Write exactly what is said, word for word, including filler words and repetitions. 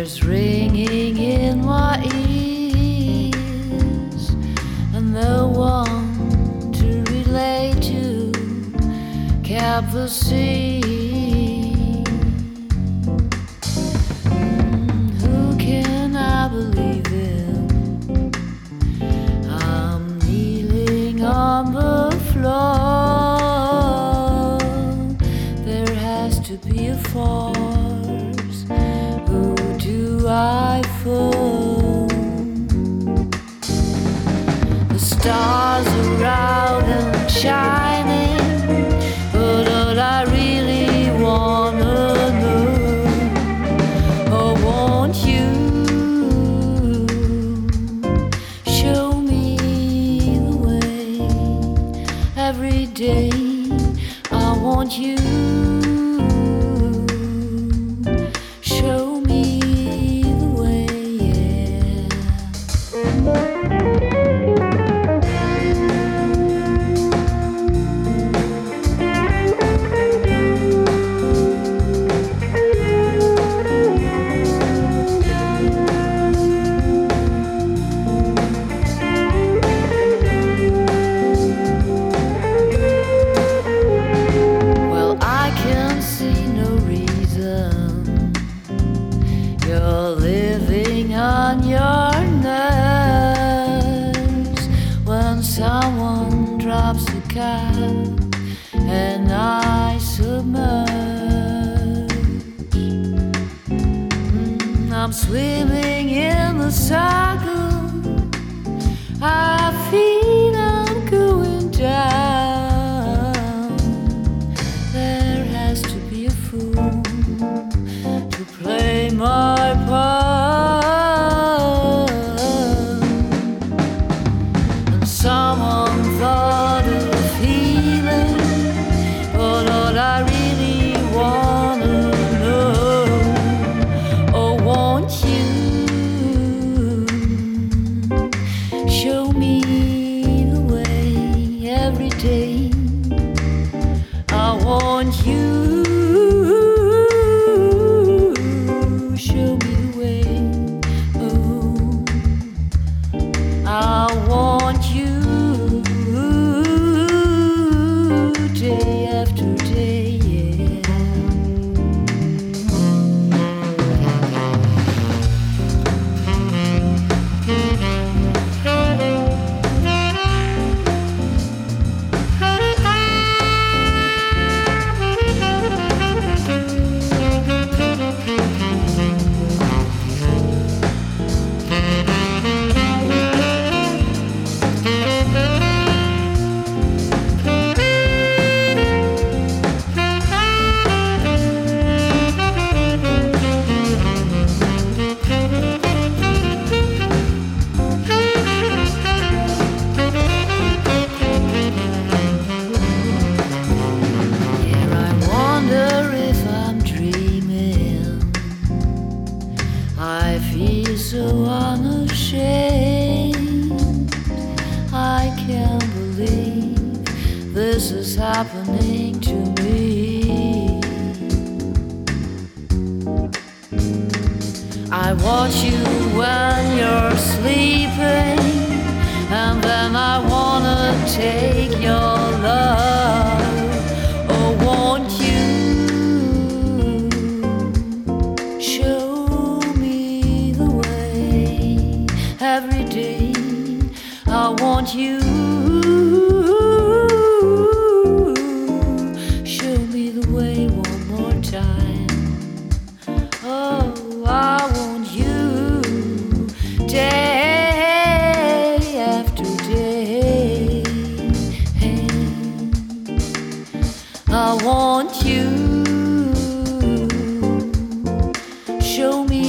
Tears ringing in my ears, and no one to relate to kept the sea. Mm, who can I believe in? I'm kneeling on the floor. There has to be a force. Who do I phone? The stars are out and shining, but all I really wanna know, oh, won't you show me the way? Every day I want you. You're living on your nerves when someone drops a cup and I submerge. Mm, I'm swimming in the circle. I feel I'm going down. There has to be a fool to play my part, and someone thought of healing, but all I really wanna know, oh, won't you show me the way? Every day I want you. I want you day after day, yeah. I feel so unashamed. I can't believe this is happening to me. I watch you when you're sleeping, and then I wanna take your love. Oh, won't you every day? I want you. Show me the way one more time. Oh, I want you day after day. I want you. Show me